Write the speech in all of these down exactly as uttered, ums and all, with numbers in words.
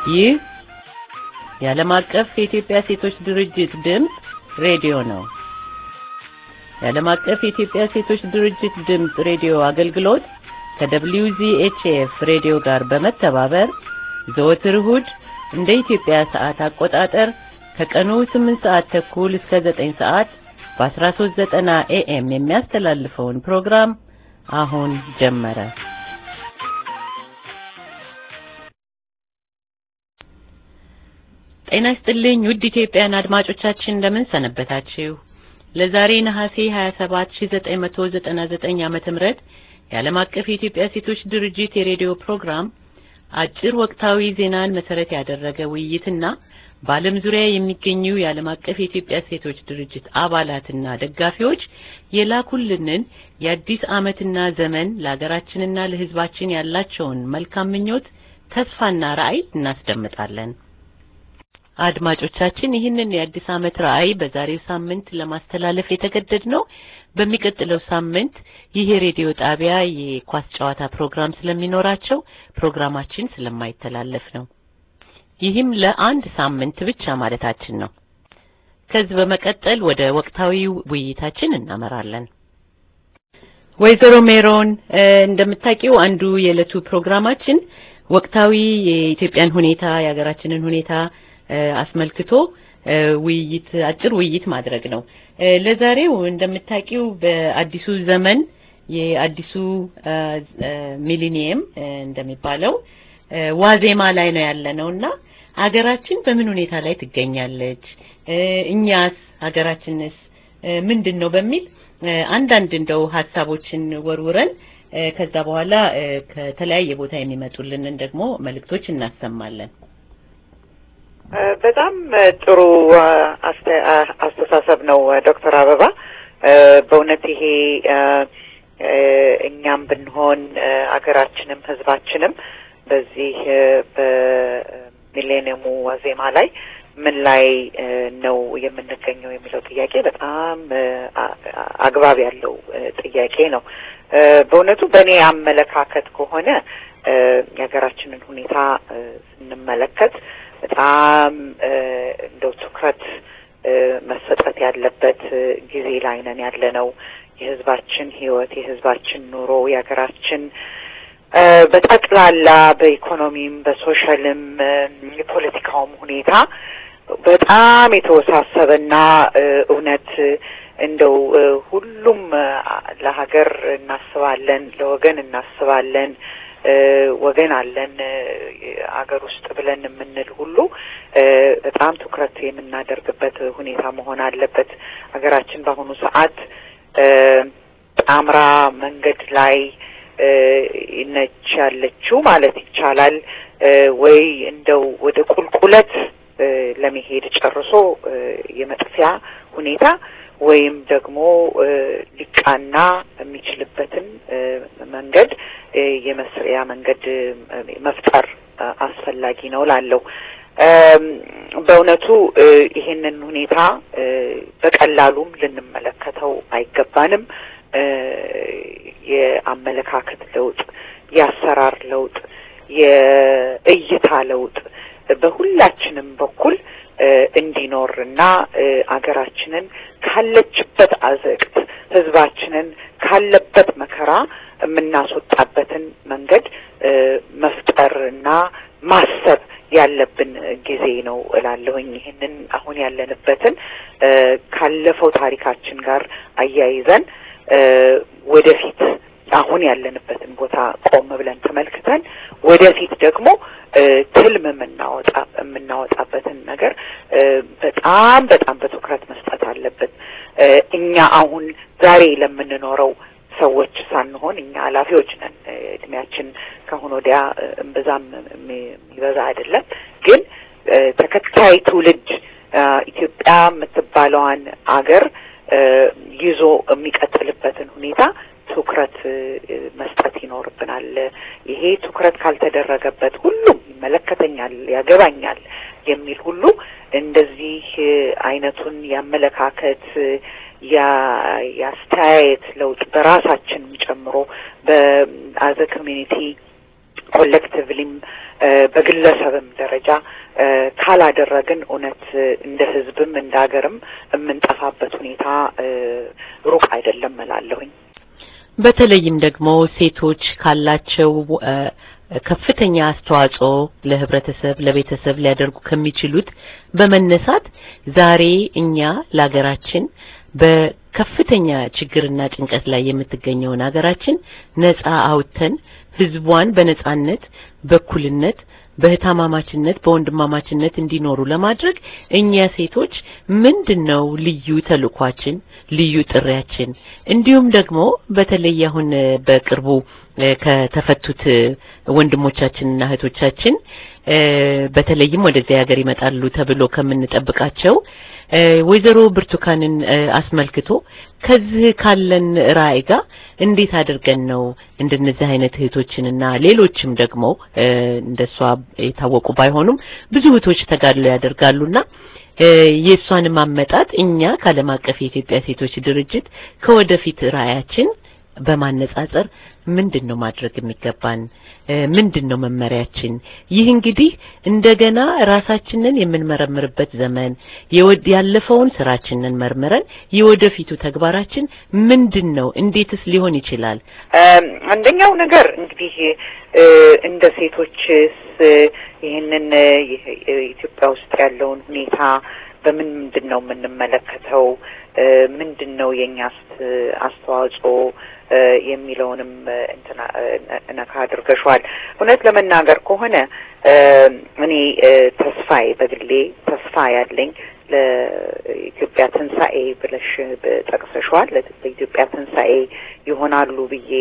ይህ የዓለም አቀፍ የኢትዮጵያ ሴቶች ድርጅት ድምጽ ሬዲዮ ነው። የዓለም አቀፍ የኢትዮጵያ ሴቶች ድርጅት ድምጽ ሬዲዮ አገልግሎት ከ-ደብሊው ዚ ኤች ኤፍ ሬዲዮ ጋር በመተባበር ዘወትር እሁድ እንደ ኢትዮጵያ ሰዓት አቆጣጠር ከቀኑ ስምንት ሰዓት ተኩል እስከ ዘጠኝ ሰዓት በ1390 ኤኤም የሚያስተላልፈውን ፕሮግራም አሁን ጀመረ። ጤና ይስጥልኝ ውድ ኢትዮጵያውያን አድማጮቻችን እንደምን ሰነበታችሁ? ለዛሬ ነሐሴ ሃያ ሰባት ሺህ ዘጠኝ መቶ ዘጠና ዘጠኝ ዓመተ ምህረት የዓለም አቀፍ የኢትዮጵያ ሴቶች ድርጅት የሬዲዮ ፕሮግራም አጭር ወቅታዊ ዜናን መሰረት ያደረገ ውይይትና በዓለም ዙሪያ የሚገኙ የዓለም አቀፍ የኢትዮጵያ ሴቶች ድርጅት አባላትና ደጋፊዎች የላኩልንን የአዲስ ዓመትና ዘመን ለሀገራችንና ለሕዝባችን ያላቸውን መልካም ምኞት ተስፋና ራዕይ እናስደምጣለን። አድማጮቻችን ይህንን የአዲስ ዓመት ራዕይ በዛሬው ሳምንት ለማስተላለፍ የተገደድነው በሚቀጥለው ሳምንት ይሄ ሬዲዮ ጣቢያ የኳስ ጨዋታ ፕሮግራም ስለሚኖራቸው ፕሮግራማችን ስለማይተላለፍ ነው። ይህም ለአንድ ሳምንት ብቻ ማለታችን ነው። ከዚህ በመቀጠል ወደ ወቅታዊ ውይይታችን እናመራለን። ወይዘሮ ሜሮን እንደምታውቂው አንዱ የዕለቱ ፕሮግራማችን ወቅታዊ የኢትዮጵያን ሁኔታ የሀገራችንን ሁኔታ አስመልክቶ ውይይት አጭር ውይይት ማድረግ ነው። ለዛሬው እንደምታውቂው በአዲሱ ዘመን የአዲሱ ሚሊኒየም እንደሚባለው ዋዜማ ላይ ነው ያለነውና ሀገራችን በምን ሁኔታ ላይ ትገኛለች? እኛስ ሀገራችንስ ምንድነው በሚል አንዳንድ እንደው ሐሳቦችን ወርውረን ከዛ በኋላ ከተለያየ ቦታ የሚመጡልንን ደግሞ መልእክቶች እናሰማለን። በጣም ጥሩ አስተሳሰብ ነው ዶክተር አበባ። በእውነት ይሄ እኛም ብንሆን አገራችንም ህዝባችንም በዚህ በሚሌኒየሙ ዋዜማ ላይ ምን ላይ ነው የምንገኘው የሚለው ጥያቄ በጣም አግባብ ያለው ጥያቄ ነው። በእውነቱ በእኔ አመለካከት ከሆነ የሀገራችንን ሁኔታ ስንመለከት በጣም እንደው ትኩረት መሰጠት ያለበት ጊዜ ላይ ነን ያለነው። የህዝባችን ህይወት፣ የህዝባችን ኑሮ፣ የሀገራችን በጠቅላላ በኢኮኖሚም በሶሻልም የፖለቲካውም ሁኔታ በጣም የተወሳሰበና እውነት እንደው ሁሉም ለሀገር እናስባለን፣ ለወገን እናስባለን፣ ወገን አለን አገር ውስጥ ብለን የምንል ሁሉ በጣም ትኩረት የምናደርግበት ሁኔታ መሆን አለበት። ሀገራችን በአሁኑ ሰዓት ጣምራ መንገድ ላይ ነች ያለችው ማለት ይቻላል። ወይ እንደው ወደ ቁልቁለት ለመሄድ ጨርሶ የመጥፊያ ሁኔታ ወይም ደግሞ ሊቃና የሚችልበትን መንገድ የመስሪያ መንገድ መፍጠር አስፈላጊ ነው ላለው። በእውነቱ ይሄንን ሁኔታ በቀላሉም ልንመለከተው አይገባንም። የአመለካከት ለውጥ፣ የአሰራር ለውጥ፣ የእይታ ለውጥ በሁላችንም በኩል እንዲኖርና አገራችንን ካለችበት አዘቅት ህዝባችንን ካለበት መከራ የምናስወጣበትን መንገድ መፍጠርና ማሰብ ያለብን ጊዜ ነው እላለሁኝ። ይሄንን አሁን ያለንበትን ካለፈው ታሪካችን ጋር አያይዘን ወደፊት አሁን ያለንበትን ቦታ ቆም ብለን ተመልክተን ወደፊት ደግሞ ትልም የምናወጣ የምናወጣበትን ነገር በጣም በጣም በትኩረት መስጠት አለበት። እኛ አሁን ዛሬ ለምንኖረው ሰዎች ሳንሆን እኛ ኃላፊዎች ነን። እድሜያችን ከሆነ ወዲያ እምብዛም የሚበዛ አይደለም። ግን ተከታይ ትውልድ ኢትዮጵያ የምትባለዋን አገር ይዞ የሚቀጥልበትን ሁኔታ ትኩረት መስጠት ይኖርብናል። ይሄ ትኩረት ካልተደረገበት ሁሉም ይመለከተኛል፣ ያገባኛል የሚል ሁሉ እንደዚህ አይነቱን ያመለካከት ያስተያየት ለውጥ በራሳችን ጨምሮ በአዘ ኮሚኒቲ ኮሌክቲቭሊም በግለሰብም ደረጃ ካላደረግን እውነት እንደ ህዝብም እንደ ሀገርም የምንጠፋበት ሁኔታ ሩቅ አይደለም እላለሁኝ። በተለይም ደግሞ ሴቶች ካላቸው ከፍተኛ አስተዋጽኦ ለህብረተሰብ ለቤተሰብ ሊያደርጉ ከሚችሉት በመነሳት ዛሬ እኛ ለሀገራችን በከፍተኛ ችግርና ጭንቀት ላይ የምትገኘውን ሀገራችን ነፃ አውጥተን ህዝቧን በነጻነት በእኩልነት በህታማማችነት በወንድማማችነት እንዲኖሩ ለማድረግ እኛ ሴቶች ምንድነው ልዩ ተልኳችን ልዩ ጥሪያችን? እንዲሁም ደግሞ በተለይ አሁን በቅርቡ ከተፈቱት ወንድሞቻችንና እህቶቻችን በተለይም ወደዚህ ሀገር ይመጣሉ ተብሎ ከምንጠብቃቸው ወይዘሮ ብርቱካንን አስመልክቶ ከዚህ ካለን ራዕይ ጋር እንዴት አድርገን ነው እንደነዚህ አይነት እህቶችንና ሌሎችም ደግሞ እንደሷ የታወቁ ባይሆኑም ብዙ እህቶች ተጋድሎ ያደርጋሉና የሷን ማመጣት እኛ ከዓለም አቀፍ የኢትዮጵያ ሴቶች ድርጅት ከወደፊት ራዕያችን በማነጻጸር ምንድነው ማድረግ የሚገባን? ምንድነው መመሪያችን? ይህ እንግዲህ እንደገና ራሳችንን የምንመረምርበት ዘመን ያለፈውን ስራችንን መርመረን የወደፊቱ ተግባራችን ምንድነው? እንዴትስ ሊሆን ይችላል? አንደኛው ነገር እንግዲህ እንደ ሴቶችስ ይሄንን ኢትዮጵያ ውስጥ ያለውን ሁኔታ በምን ምንድነው የምንመለከተው? ምንድነው የኛስ አስተዋጽኦ የሚለውንም እንትና ነካ አድርገሻል። እውነት ለመናገር ከሆነ እኔ ተስፋዬ በግሌ ተስፋ ያለኝ ለኢትዮጵያ ትንሳኤ ብለሽ በጠቅሰሻል ለኢትዮጵያ ትንሳኤ ይሆናሉ ብዬ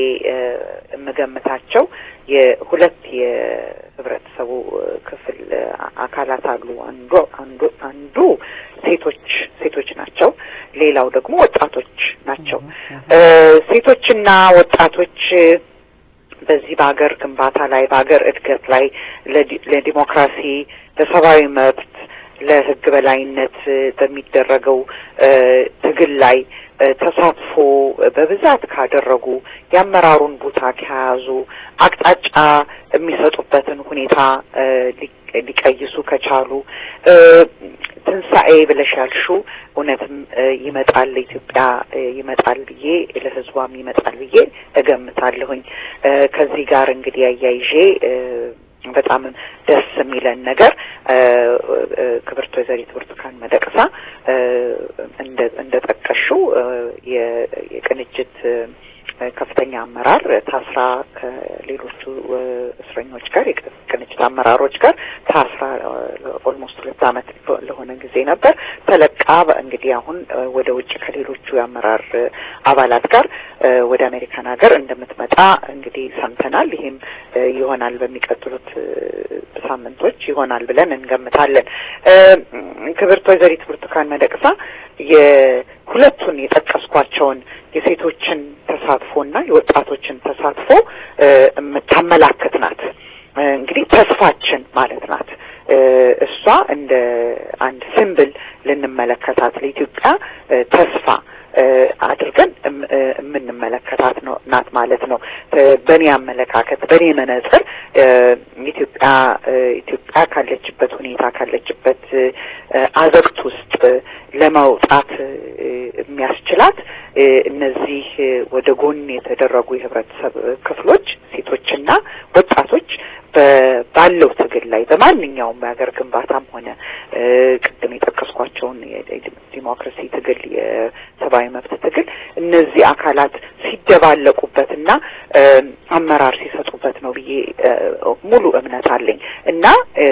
እመገምታቸው የሁለት የህብረተሰቡ ክፍል አካላት አሉ። አንዱ አንዱ አንዱ ሴቶች ሴቶች ናቸው። ሌላው ደግሞ ወጣቶች ናቸው። ሴቶችና ወጣቶች በዚህ በአገር ግንባታ ላይ በአገር እድገት ላይ ለዲሞክራሲ ለሰብአዊ መብት ለህግ በላይነት በሚደረገው ትግል ላይ ተሳትፎ በብዛት ካደረጉ ያመራሩን ቦታ ከያዙ አቅጣጫ የሚሰጡበትን ሁኔታ ሊቀይሱ ከቻሉ ትንሳኤ ብለሽ ያልሽው እውነትም ይመጣል ኢትዮጵያ ይመጣል ብዬ ለህዝቧም ይመጣል ብዬ እገምታለሁኝ። ከዚህ ጋር እንግዲህ አያይዤ በጣም ደስ የሚለን ነገር ክብርት ወይዘሪት ብርቱካን ሚደቅሳ እንደ እንደጠቀሽው የቅንጅት ከፍተኛ አመራር ታስራ ከሌሎቹ እስረኞች ጋር የቅንጅት አመራሮች ጋር ታስራ ኦልሞስት ሁለት ዓመት ለሆነ ጊዜ ነበር ተለቃ እንግዲህ አሁን ወደ ውጭ ከሌሎቹ የአመራር አባላት ጋር ወደ አሜሪካን ሀገር እንደምትመጣ እንግዲህ ሰምተናል። ይሄም ይሆናል በሚቀጥሉት ሳምንቶች ይሆናል ብለን እንገምታለን። ክብርት ወይዘሪት ብርቱካን ሚደቅሳ የሁለቱን የጠቀስኳቸውን የሴቶችን ተሳትፎና የወጣቶችን ተሳትፎ የምታመላክት ናት። እንግዲህ ተስፋችን ማለት ናት። እሷ እንደ አንድ ሲምቦል ልንመለከታት ለኢትዮጵያ ተስፋ አድርገን የምንመለከታት ነው ናት ማለት ነው። በእኔ አመለካከት በእኔ መነጽር ኢትዮጵያ ኢትዮጵያ ካለችበት ሁኔታ ካለችበት አዘቅት ውስጥ ለማውጣት የሚያስችላት እነዚህ ወደ ጎን የተደረጉ የህብረተሰብ ክፍሎች ሴቶችና ወጣቶች ባለው ትግል ላይ በማንኛውም የሀገር ግንባታም ሆነ ቅድም የጠቀስኳቸውን የዲሞክራሲ ትግል የሰብአዊ መብት ትግል እነዚህ አካላት ሲደባለቁበትና አመራር ሲሰጡበት ነው ብዬ ሙሉ እምነት አለኝ እና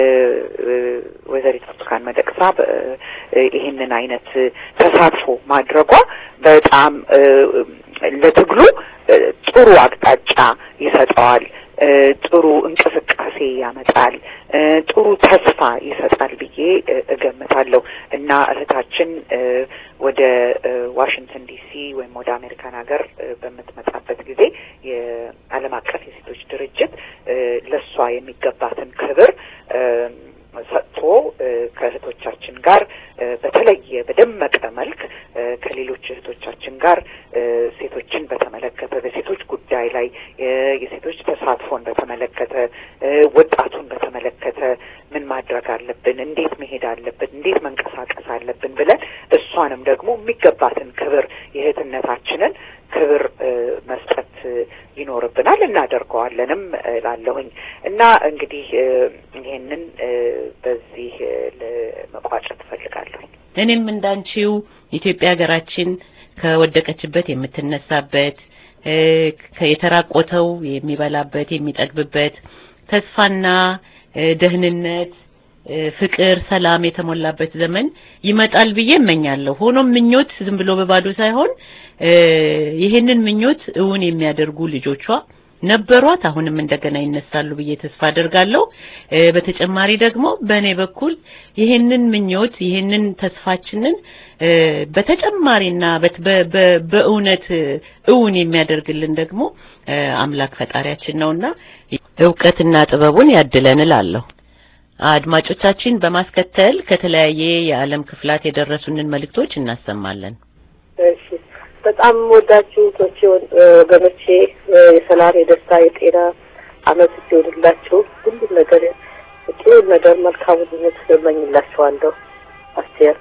ወይዘሪት ብርቱካን ሚደቅሳ ይሄንን አይነት ተሳትፎ ማድረጓ በጣም ለትግሉ ጥሩ አቅጣጫ ይሰጠዋል። ጥሩ እንቅስቃሴ ያመጣል። ጥሩ ተስፋ ይሰጣል ብዬ እገምታለሁ እና እህታችን ወደ ዋሽንግተን ዲሲ ወይም ወደ አሜሪካን ሀገር በምትመጣበት ጊዜ የዓለም አቀፍ የሴቶች ድርጅት ለሷ የሚገባትን ክብር ሰጥቶ ከእህቶቻችን ጋር በተለየ በደመቀ መልክ ከሌሎች እህቶቻችን ጋር ሴቶችን በተመለከተ በሴቶች ጉዳይ ላይ የሴቶች ተሳትፎን በተመለከተ የሚገባትን ክብር የእህትነታችንን ክብር መስጠት ይኖርብናል እናደርገዋለንም ላለሁኝ እና እንግዲህ ይሄንን በዚህ ለመቋጨት ፈልጋለሁ። እኔም እንዳንቺው ኢትዮጵያ ሀገራችን ከወደቀችበት የምትነሳበት ከየተራቆተው የሚበላበት የሚጠግብበት ተስፋና ደህንነት ፍቅር ሰላም የተሞላበት ዘመን ይመጣል ብዬ እመኛለሁ። ሆኖም ምኞት ዝም ብሎ በባዶ ሳይሆን ይሄንን ምኞት እውን የሚያደርጉ ልጆቿ ነበሯት አሁንም እንደገና ይነሳሉ ብዬ ተስፋ አደርጋለሁ። በተጨማሪ ደግሞ በእኔ በኩል ይሄንን ምኞት ይሄንን ተስፋችንን በተጨማሪና በእውነት እውን የሚያደርግልን ደግሞ አምላክ ፈጣሪያችን ነውና ዕውቀትና ጥበቡን ያድለን እላለሁ። አድማጮቻችን በማስከተል ከተለያየ የዓለም ክፍላት የደረሱንን መልእክቶች እናሰማለን። እሺ በጣም ወዳችሁ ቶቼ ወገኖቼ የሰላም የደስታ የጤና አመት ይሁንላችሁ። ሁሉ ነገር ጥሩ ነገር መልካም ሁሉ ተመኝላችኋለሁ። አስቴር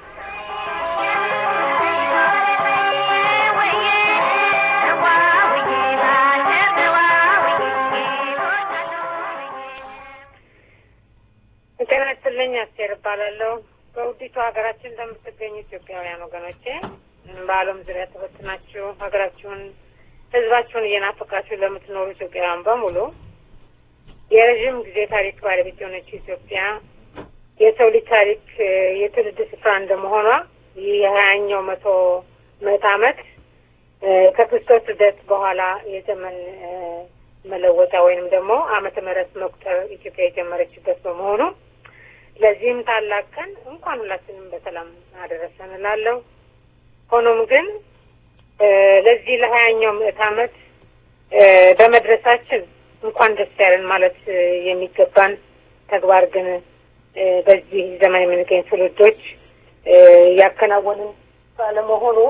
ተናስተልኝ አስቴር ባላለው በውዲቱ ሀገራችን እንደምትገኙ ኢትዮጵያውያን ወገኖቼ በዓለም ዙሪያ ተበትናችሁ ሀገራችሁን ህዝባችሁን እየናፈቃችሁ ለምትኖሩ ኢትዮጵያውያን በሙሉ የረጅም ጊዜ ታሪክ ባለቤት የሆነች ኢትዮጵያ የሰው ልጅ ታሪክ የትውልድ ስፍራ እንደመሆኗ የሀያኛው መቶ ምዕተ ዓመት ከክርስቶስ ልደት በኋላ የዘመን መለወጫ ወይንም ደግሞ ዓመተ ምህረት መቁጠር ኢትዮጵያ የጀመረችበት በመሆኑ ለዚህም ታላቅ ቀን እንኳን ሁላችንም በሰላም አደረሰን እላለሁ። ሆኖም ግን ለዚህ ለሀያኛው ምዕተ ዓመት በመድረሳችን እንኳን ደስ ያለን ማለት የሚገባን ተግባር ግን በዚህ ዘመን የምንገኝ ትውልዶች ያከናወንን ባለመሆኑ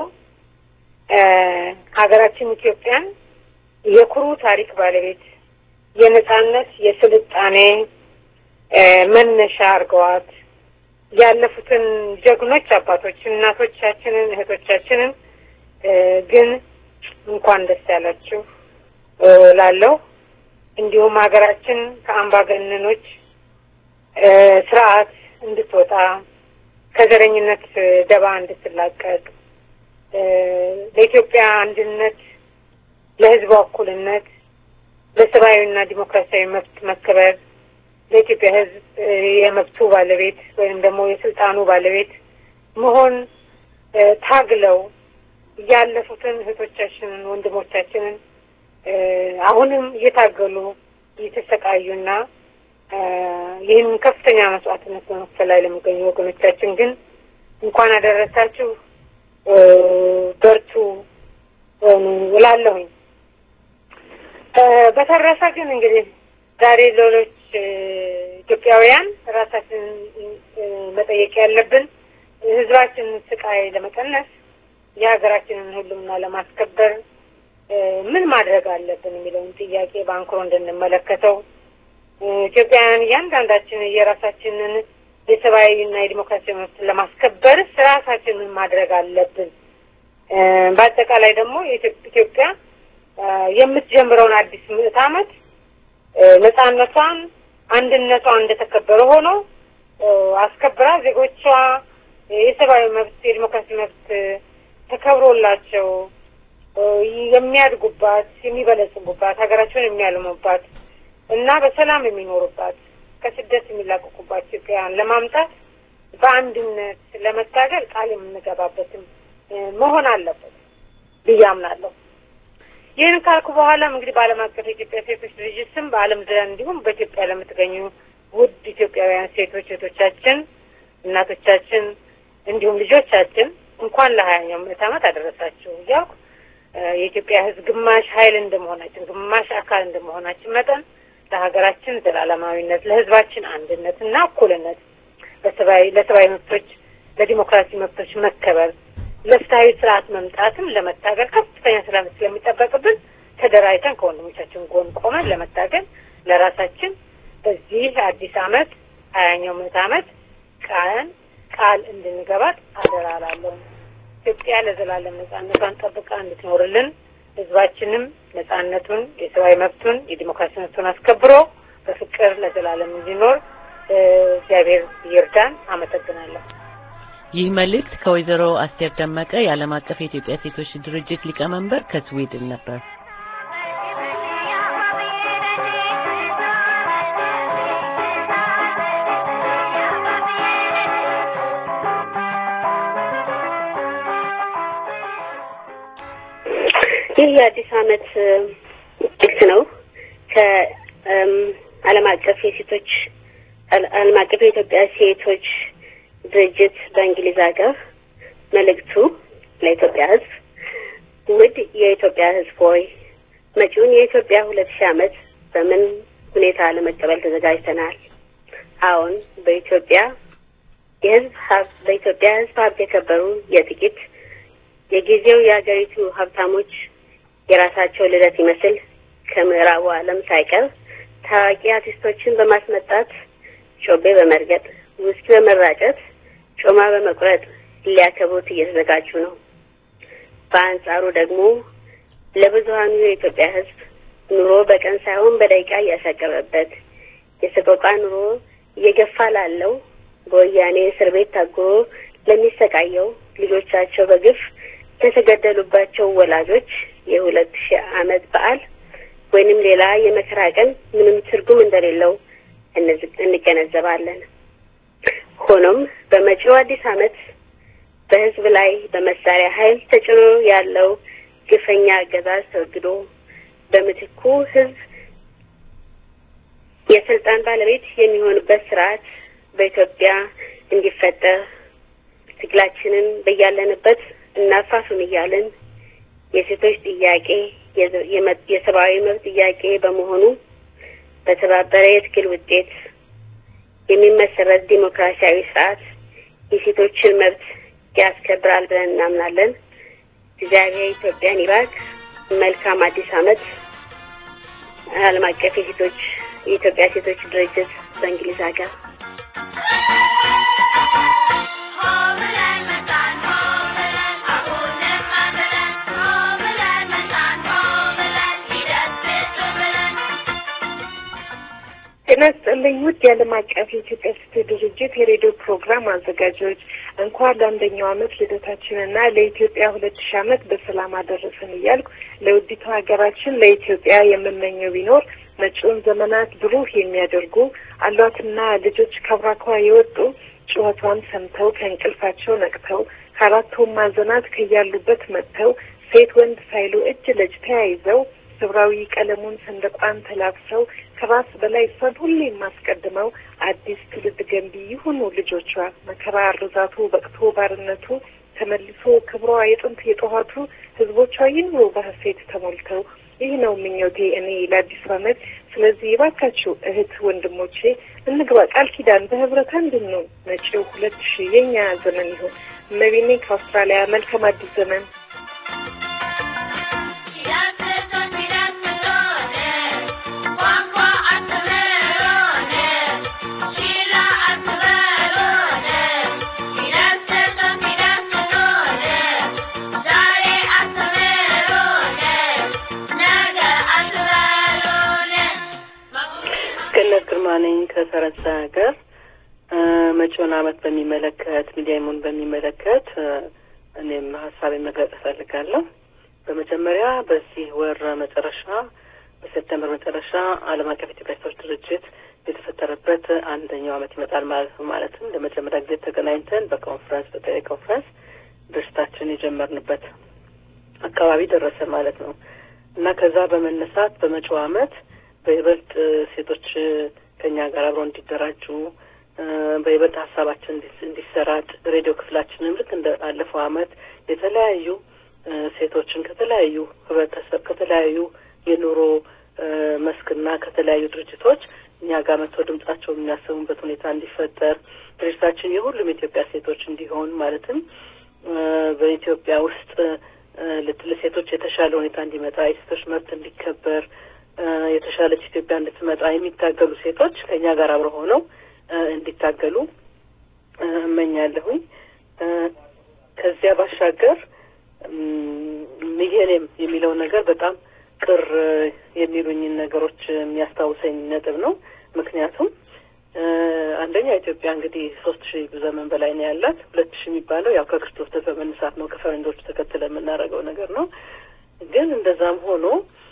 ሀገራችን ኢትዮጵያን የኩሩ ታሪክ ባለቤት የነጻነት የስልጣኔ መነሻ አርገዋት ያለፉትን ጀግኖች አባቶች እናቶቻችንን እህቶቻችንን ግን እንኳን ደስ ያላችሁ ላለው እንዲሁም ሀገራችን ከአምባገነኖች ስርዓት እንድትወጣ ከዘረኝነት ደባ እንድትላቀቅ ለኢትዮጵያ አንድነት ለህዝብ እኩልነት ለሰብአዊና ዲሞክራሲያዊ መብት መከበር ለኢትዮጵያ ህዝብ የመብቱ ባለቤት ወይም ደግሞ የስልጣኑ ባለቤት መሆን ታግለው ያለፉትን እህቶቻችንን ወንድሞቻችንን አሁንም እየታገሉ እየተሰቃዩና ይህን ከፍተኛ መስዋዕትነት በመክፈል ላይ ለሚገኙ ወገኖቻችን ግን እንኳን አደረሳችሁ በርቱ እላለሁኝ። በተረፈ ግን እንግዲህ ዛሬ ሌሎች ኢትዮጵያውያን ራሳችንን መጠየቅ ያለብን ህዝባችንን ስቃይ ለመቀነስ የሀገራችንን ሁሉምና ለማስከበር ምን ማድረግ አለብን የሚለውን ጥያቄ ባንክሮ እንድንመለከተው ኢትዮጵያውያን እያንዳንዳችን የራሳችንን የሰብአዊና የዲሞክራሲያዊ መብት ለማስከበር ራሳችንን ማድረግ አለብን። በአጠቃላይ ደግሞ ኢትዮጵያ የምትጀምረውን አዲስ ምዕተ ዓመት ነጻነቷን አንድነቷን እንደተከበረ ሆኖ አስከብራ ዜጎቿ የሰብአዊ መብት የዲሞክራሲ መብት ተከብሮላቸው የሚያድጉባት የሚበለጽጉባት ሀገራቸውን የሚያልሙባት እና በሰላም የሚኖሩባት ከስደት የሚላቀቁባት ኢትዮጵያን ለማምጣት በአንድነት ለመታገል ቃል የምንገባበትም መሆን አለበት ብዬ አምናለሁ። ይህን ካልኩ በኋላም እንግዲህ በዓለም አቀፍ የኢትዮጵያ ሴቶች ድርጅት ስም በዓለም ዙሪያ እንዲሁም በኢትዮጵያ ለምትገኙ ውድ ኢትዮጵያውያን ሴቶች እህቶቻችን እናቶቻችን እንዲሁም ልጆቻችን እንኳን ለሀያኛው ምዕተ ዓመት አደረሳችሁ እያልኩ የኢትዮጵያ ህዝብ ግማሽ ኃይል እንደመሆናችን ግማሽ አካል እንደመሆናችን መጠን ለሀገራችን ዘላለማዊነት ለህዝባችን አንድነትና እኩልነት ለሰብአዊ ለሰብአዊ መብቶች ለዲሞክራሲ መብቶች መከበር ለፍትሃዊ ስርዓት መምጣትም ለመታገል ከፍተኛ ስራ ስለሚጠበቅብን ተደራጅተን ከወንድሞቻችን ጎን ቆመን ለመታገል ለራሳችን በዚህ አዲስ ዓመት ሀያኛው ምዕተ ዓመት ቃል ቃል እንድንገባት አደራ እላለሁ። ኢትዮጵያ ለዘላለም ነጻነቷን ጠብቃ እንድትኖርልን ህዝባችንም ነጻነቱን የሰብአዊ መብቱን የዲሞክራሲ መብቱን አስከብሮ በፍቅር ለዘላለም እንዲኖር እግዚአብሔር ይርዳን። አመሰግናለሁ። ይህ መልእክት ከወይዘሮ አስቴር ደመቀ የዓለም አቀፍ የኢትዮጵያ ሴቶች ድርጅት ሊቀመንበር ከስዊድን ነበር። ይህ የአዲስ ዓመት መልእክት ነው ከዓለም አቀፍ የሴቶች ዓለም አቀፍ የኢትዮጵያ ሴቶች ድርጅት በእንግሊዝ ሀገር። መልእክቱ ለኢትዮጵያ ሕዝብ። ውድ የኢትዮጵያ ሕዝብ ሆይ መጪውን የኢትዮጵያ ሁለት ሺህ ዓመት በምን ሁኔታ ለመቀበል ተዘጋጅተናል? አሁን በኢትዮጵያ የሕዝብ ሀብት በኢትዮጵያ ሕዝብ ሀብት የከበሩ የጥቂት የጊዜው የሀገሪቱ ሀብታሞች የራሳቸው ልደት ይመስል ከምዕራቡ ዓለም ሳይቀር ታዋቂ አርቲስቶችን በማስመጣት ጮቤ በመርገጥ ውስኪ በመራጨት ጮማ በመቁረጥ ሊያከብሩት እየተዘጋጁ ነው። በአንጻሩ ደግሞ ለብዙሃኑ የኢትዮጵያ ሕዝብ ኑሮ በቀን ሳይሆን በደቂቃ እያሻቀበበት የሰቆቃ ኑሮ እየገፋ ላለው በወያኔ እስር ቤት ታጉሮ ለሚሰቃየው ልጆቻቸው በግፍ ለተገደሉባቸው ወላጆች የሁለት ሺህ ዓመት በዓል ወይንም ሌላ የመከራ ቀን ምንም ትርጉም እንደሌለው እንገነዘባለን። ሆኖም በመጪው አዲስ ዓመት በህዝብ ላይ በመሳሪያ ኃይል ተጭኖ ያለው ግፈኛ አገዛዝ ተወግዶ በምትኩ ህዝብ የስልጣን ባለቤት የሚሆንበት ስርዓት በኢትዮጵያ እንዲፈጠር ትግላችንን በያለንበት እናፋፍም እያልን የሴቶች ጥያቄ የሰብአዊ መብት ጥያቄ በመሆኑ በተባበረ የትግል ውጤት የሚመሰረት ዲሞክራሲያዊ ስርዓት የሴቶችን መብት ያስከብራል ብለን እናምናለን። እግዚአብሔር ኢትዮጵያን ይባርክ። መልካም አዲስ ዓመት። ዓለም አቀፍ የሴቶች የኢትዮጵያ ሴቶች ድርጅት በእንግሊዝ ሀገር። ጤና ይስጥልኝ ውድ የዓለም አቀፍ የኢትዮጵያ ሴቶች ድርጅት የሬዲዮ ፕሮግራም አዘጋጆች፣ እንኳን ለአንደኛው ዓመት ልደታችንና ለኢትዮጵያ ሁለት ሺህ ዓመት በሰላም አደረሰን እያልኩ ለውዲቷ ሀገራችን ለኢትዮጵያ የምመኘው ቢኖር መጪውን ዘመናት ብሩህ የሚያደርጉ አሏትና ልጆች ከብራኳ የወጡ ጩኸቷን ሰምተው ከእንቅልፋቸው ነቅተው ከአራቱም ማዕዘናት ከያሉበት መጥተው ሴት ወንድ ሳይሉ እጅ ለእጅ ተያይዘው ህብራዊ ቀለሙን ሰንደቋን ተላብሰው ከራስ በላይ እሷን ሁሌ የማስቀድመው አዲስ ትውልድ ገንቢ ይሁኑ ልጆቿ። መከራ ርዛቱ በቅቶ ባርነቱ ተመልሶ ክብሯ የጥንት የጠዋቱ ህዝቦቿ ይኑሩ በሐሴት ተሞልተው። ይህ ነው ምኞቴ እኔ ለአዲሱ ዓመት። ስለዚህ እባካችሁ እህት ወንድሞቼ እንግባ ቃል ኪዳን በህብረት እንድንሆን መጪው ሁለት ሺህ የኛ ዘመን ይሁን። እመቤቴ ከአውስትራሊያ መልካም አዲስ ዘመን። ማነኝ ከፈረንሳይ ሀገር መጪውን ዓመት በሚመለከት ሚዲያሙን በሚመለከት እኔም ሀሳቤን መግለጽ እፈልጋለሁ። በመጀመሪያ በዚህ ወር መጨረሻ በሰፕቴምበር መጨረሻ ዓለም አቀፍ የኢትዮጵያ ሴቶች ድርጅት የተፈጠረበት አንደኛው ዓመት ይመጣል ማለት ነው። ማለትም ለመጀመሪያ ጊዜ ተገናኝተን በኮንፈረንስ በቴሌ ኮንፈረንስ ድርጅታችን የጀመርንበት አካባቢ ደረሰ ማለት ነው እና ከዛ በመነሳት በመጪው ዓመት በይበልጥ ሴቶች ከኛ ጋር አብረው እንዲደራጁ በይበልጥ ሀሳባችን እንዲሰራጭ ሬዲዮ ክፍላችንን ልክ እንደ አለፈው ዓመት የተለያዩ ሴቶችን ከተለያዩ ህብረተሰብ ከተለያዩ የኑሮ መስክና ከተለያዩ ድርጅቶች እኛ ጋር መጥተው ድምጻቸውን የሚያሰሙበት ሁኔታ እንዲፈጠር ድርጅታችን የሁሉም ኢትዮጵያ ሴቶች እንዲሆን ማለትም በኢትዮጵያ ውስጥ ለሴቶች የተሻለ ሁኔታ እንዲመጣ የሴቶች መብት እንዲከበር የተሻለች ኢትዮጵያ እንድትመጣ የሚታገሉ ሴቶች ከኛ ጋር አብረው ሆነው እንዲታገሉ እመኛለሁኝ። ከዚያ ባሻገር ሚሊኒየም የሚለው ነገር በጣም ቅር የሚሉኝ ነገሮች የሚያስታውሰኝ ነጥብ ነው። ምክንያቱም አንደኛ ኢትዮጵያ እንግዲህ ሶስት ሺህ ዘመን በላይ ነው ያላት። ሁለት ሺህ የሚባለው ያው ከክርስቶስ ተመንሳት ነው ከፈረንጆች ተከትለ የምናደርገው ነገር ነው። ግን እንደዛም ሆኖ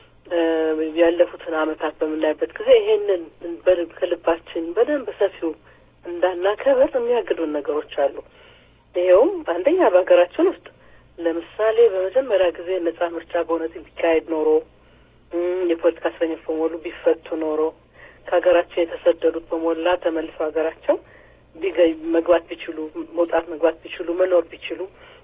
ያለፉትን አመታት በምናይበት ጊዜ ይሄንን በልባችን በደንብ በሰፊው እንዳናከብር የሚያግዱን ነገሮች አሉ። ይሄውም አንደኛ በሀገራችን ውስጥ ለምሳሌ በመጀመሪያ ጊዜ ነጻ ምርጫ በእውነት ቢካሄድ ኖሮ የፖለቲካ እስረኞች በሙሉ ቢፈቱ ኖሮ ከሀገራቸው የተሰደዱት በሞላ ተመልሰው ሀገራቸው ቢገኝ መግባት ቢችሉ መውጣት መግባት ቢችሉ መኖር ቢችሉ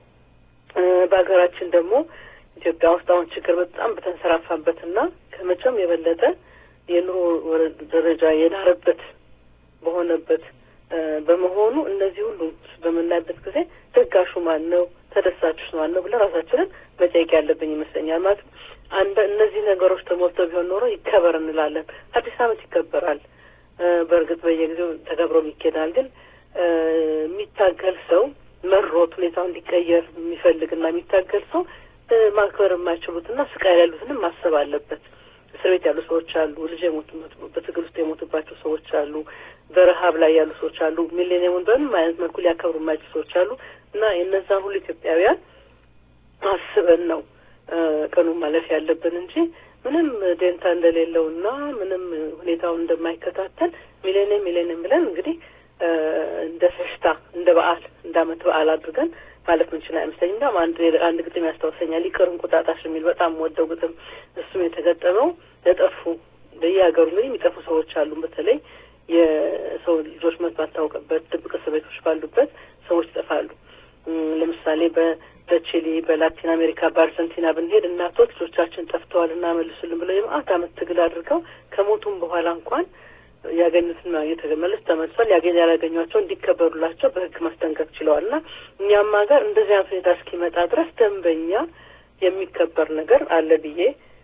በሀገራችን ደግሞ ኢትዮጵያ ውስጥ አሁን ችግር በጣም በተንሰራፋበትና ከመቼም የበለጠ የኑሮ ደረጃ የናረበት በሆነበት በመሆኑ እነዚህ ሁሉ በመናበት ጊዜ ደጋሹ ማን ነው ተደሳቹስ ማን ነው ብለን ራሳችንን መጠየቅ ያለብን ይመስለኛል። ማለት አንድ እነዚህ ነገሮች ተሞልተው ቢሆን ኖሮ ይከበር እንላለን። አዲስ አመት ይከበራል፣ በእርግጥ በየጊዜው ተከብሮ ይኬዳል። ግን የሚታገል ሰው መሮት ሁኔታው እንዲቀየር የሚፈልግና የሚታገል ሰው ማክበር የማይችሉትና ስቃይ ያሉትንም ማሰብ አለበት። እስር ቤት ያሉ ሰዎች አሉ፣ ልጅ የሞቱበት በትግል ውስጥ የሞቱባቸው ሰዎች አሉ፣ በረሃብ ላይ ያሉ ሰዎች አሉ፣ ሚሊኒየሙን በምንም አይነት መልኩ ሊያከብሩ የማይችሉ ሰዎች አሉ እና የእነዛን ሁሉ ኢትዮጵያውያን አስበን ነው ቀኑን ማለፍ ያለብን እንጂ ምንም ደንታ እንደሌለውና ምንም ሁኔታውን እንደማይከታተል ሚሊኒየም ሚሊኒየም ብለን እንግዲህ እንደ ፈሽታ እንደ በዓል እንደ አመት በዓል አድርገን ማለት ምን ይችላል አይመስለኝም። እና አንድ አንድ ግጥም ያስታውሰኛል ይቅር እንቁጣጣሽ የሚል በጣም ወደው ግጥም እሱም የተገጠመው ለጠፉ በየሀገሩ እንግዲህ የሚጠፉ ሰዎች አሉ። በተለይ የሰው ልጆች መጥፋት ታውቀበት ድብቅ እስር ቤቶች ባሉበት ሰዎች ይጠፋሉ። ለምሳሌ በቺሊ በላቲን አሜሪካ በአርጀንቲና ብንሄድ እናቶች ልጆቻችን ጠፍተዋልና መልሱልን ብለው የማአት አመት ትግል አድርገው ከሞቱም በኋላ እንኳን ያገኙትና የተገመለስ ተመልሷል ያገኝ ያላገኟቸው እንዲከበሩላቸው በህግ ማስጠንቀቅ ችለዋልና እኛም ሀገር እንደዚህ አይነት ሁኔታ እስኪመጣ ድረስ ደንበኛ የሚከበር ነገር አለ ብዬ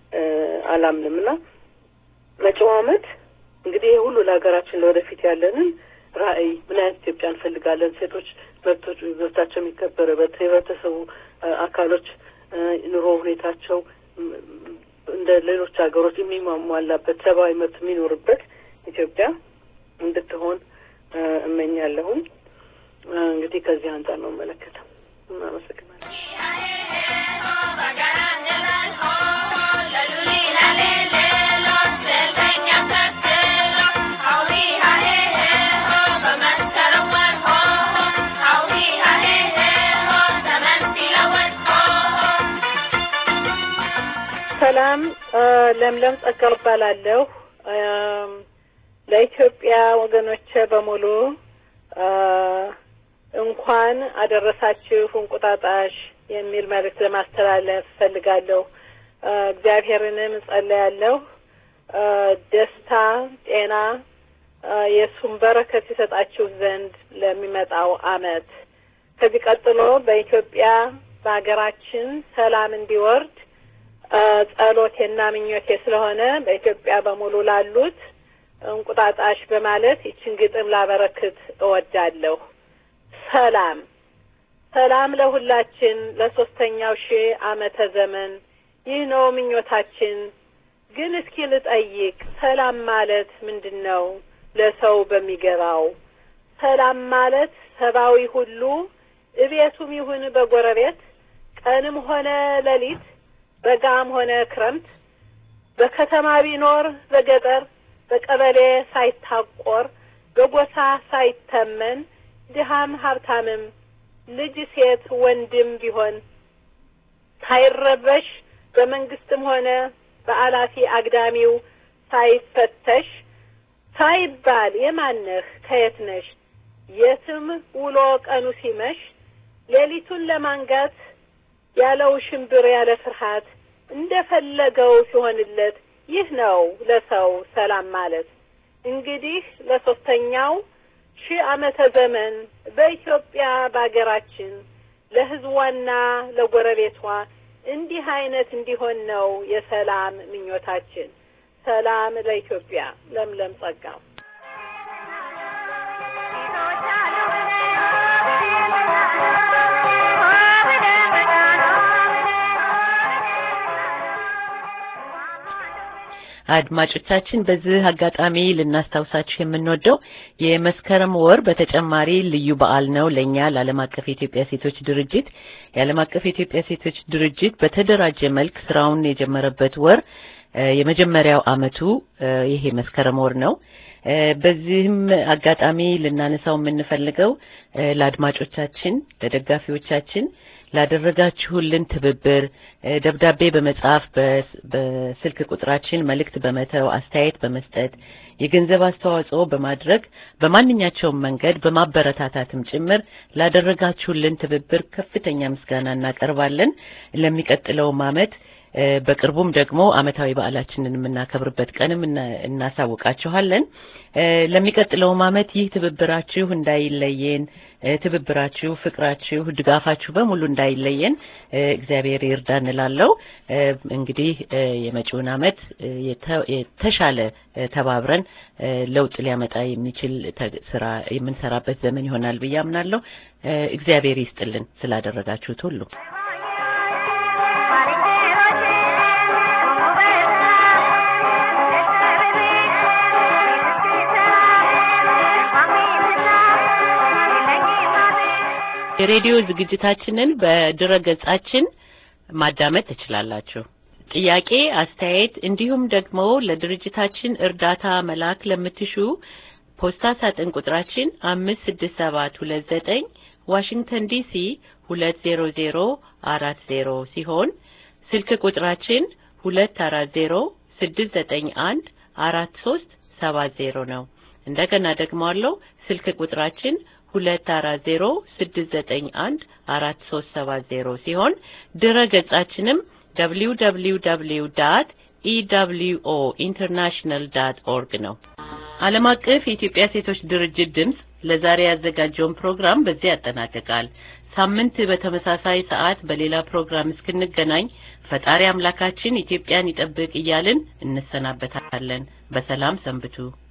አላምንምና መጪው አመት እንግዲህ ሁሉ ለሀገራችን ለወደፊት ያለንን ራዕይ ምን አይነት ኢትዮጵያ እንፈልጋለን፣ ሴቶች መብቶች መብታቸው የሚከበረበት የህብረተሰቡ አካሎች ኑሮ ሁኔታቸው እንደ ሌሎች ሀገሮች የሚሟላበት ሰብአዊ መብት የሚኖርበት ኢትዮጵያ እንድትሆን እመኛለሁ። እንግዲህ ከዚህ አንጻር ነው መለከተው። አመሰግናለሁ። ሰላም ለምለም ጸጋው እባላለሁ። ለኢትዮጵያ ወገኖቼ በሙሉ እንኳን አደረሳችሁ እንቁጣጣሽ የሚል መልእክት ለማስተላለፍ ፈልጋለሁ። እግዚአብሔርንም ጸልያለሁ ደስታ፣ ጤና፣ የሱም በረከት ይሰጣችሁ ዘንድ ለሚመጣው አመት። ከዚህ ቀጥሎ በኢትዮጵያ በአገራችን ሰላም እንዲወርድ ጸሎቴና ምኞቴ ስለሆነ በኢትዮጵያ በሙሉ ላሉት እንቁጣጣሽ በማለት ይችን ግጥም ላበረክት እወዳለሁ። ሰላም ሰላም ለሁላችን ለሶስተኛው ሺህ ዓመተ ዘመን ይህ ነው ምኞታችን። ግን እስኪ ልጠይቅ ሰላም ማለት ምንድነው ለሰው በሚገባው? ሰላም ማለት ሰባዊ ሁሉ እቤቱም ይሁን በጎረቤት ቀንም ሆነ ሌሊት በጋም ሆነ ክረምት በከተማ ቢኖር በገጠር በቀበሌ ሳይታቆር በጎሳ ሳይተመን ድሃም ሀብታምም ልጅ ሴት ወንድም ቢሆን ሳይረበሽ በመንግስትም ሆነ በአላፊ አግዳሚው ሳይፈተሽ ሳይባል የማነህ ከየት ነሽ የትም ውሎ ቀኑ ሲመሽ ሌሊቱን ለማንጋት ያለው ሽምብር ያለ ፍርሃት እንደፈለገው ሲሆንለት ይህ ነው ለሰው ሰላም ማለት። እንግዲህ ለሶስተኛው ሺህ ዓመተ ዘመን በኢትዮጵያ በአገራችን ለህዝቧና ለጎረቤቷ እንዲህ አይነት እንዲሆን ነው የሰላም ምኞታችን። ሰላም ለኢትዮጵያ። ለምለም ጸጋው። Oh አድማጮቻችን በዚህ አጋጣሚ ልናስታውሳችሁ የምንወደው የመስከረም ወር በተጨማሪ ልዩ በዓል ነው ለኛ ለዓለም አቀፍ የኢትዮጵያ ሴቶች ድርጅት የዓለም አቀፍ የኢትዮጵያ ሴቶች ድርጅት በተደራጀ መልክ ስራውን የጀመረበት ወር የመጀመሪያው አመቱ ይሄ መስከረም ወር ነው። በዚህም አጋጣሚ ልናነሳው የምንፈልገው ለአድማጮቻችን ለደጋፊዎቻችን ላደረጋችሁልን ትብብር ደብዳቤ በመጻፍ በስልክ ቁጥራችን መልእክት በመተው አስተያየት በመስጠት የገንዘብ አስተዋጽኦ በማድረግ በማንኛቸውም መንገድ በማበረታታትም ጭምር ላደረጋችሁልን ትብብር ከፍተኛ ምስጋና እናቀርባለን። ለሚቀጥለው አመት በቅርቡም ደግሞ አመታዊ በዓላችንን የምናከብርበት ቀንም እናሳውቃችኋለን። ለሚቀጥለው አመት ይህ ትብብራችሁ እንዳይለየን ትብብራችሁ ፍቅራችሁ ድጋፋችሁ በሙሉ እንዳይለየን እግዚአብሔር ይርዳን እንላለው። እንግዲህ የመጪውን አመት የተሻለ ተባብረን ለውጥ ሊያመጣ የሚችል ስራ የምንሰራበት ዘመን ይሆናል ብዬ አምናለሁ። እግዚአብሔር ይስጥልን ስላደረጋችሁት ሁሉ። የሬዲዮ ዝግጅታችንን በድረገጻችን ማዳመጥ ትችላላችሁ። ጥያቄ፣ አስተያየት እንዲሁም ደግሞ ለድርጅታችን እርዳታ መላክ ለምትሹ ፖስታ ሳጥን ቁጥራችን አምስት ስድስት ሰባት ሁለት ዘጠኝ ዋሽንግተን ዲሲ ሁለት ዜሮ ዜሮ አራት ዜሮ ሲሆን ስልክ ቁጥራችን ሁለት አራት ዜሮ ስድስት ዘጠኝ አንድ አራት ሶስት ሰባት ዜሮ ነው። እንደገና ደግሞ አለው ስልክ ቁጥራችን ሁለት አራት ዜሮ ስድስት ዘጠኝ አንድ አራት ሶስት ሰባት ዜሮ ሲሆን ድረገጻችንም ደብሊው ደብሊው ደብሊው ዶት ኢ ደብሊው ኦ ኢንተርናሽናል ዶት ኦርግ ነው። ዓለም አቀፍ የኢትዮጵያ ሴቶች ድርጅት ድምጽ ለዛሬ ያዘጋጀውን ፕሮግራም በዚህ ያጠናቅቃል። ሳምንት በተመሳሳይ ሰዓት በሌላ ፕሮግራም እስክንገናኝ ፈጣሪ አምላካችን ኢትዮጵያን ይጠብቅ እያልን እንሰናበታለን። በሰላም ሰንብቱ።